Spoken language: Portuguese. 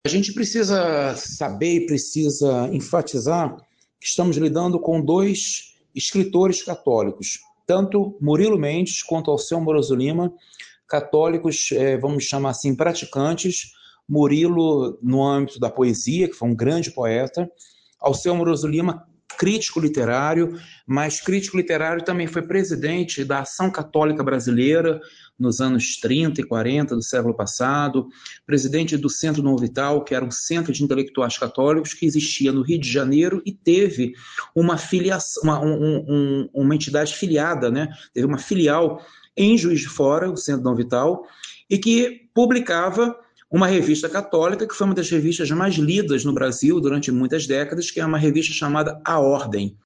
A gente precisa saber e precisa enfatizar que estamos lidando com dois escritores católicos, tanto Murilo Mendes quanto Alceu Moroso Lima, católicos, vamos chamar assim, praticantes. Murilo no âmbito da poesia, que foi um grande poeta, Alceu Moroso Lima, crítico literário, mas crítico literário também foi presidente da Ação Católica Brasileira nos anos 30 e 40 do século passado, presidente do Centro Novo Vital, que era um centro de intelectuais católicos que existia no Rio de Janeiro e teve uma filiação, uma entidade filiada, né? Teve uma filial em Juiz de Fora, o Centro Novo Vital, e que publicava uma revista católica, que foi uma das revistas mais lidas no Brasil durante muitas décadas, que é uma revista chamada A Ordem.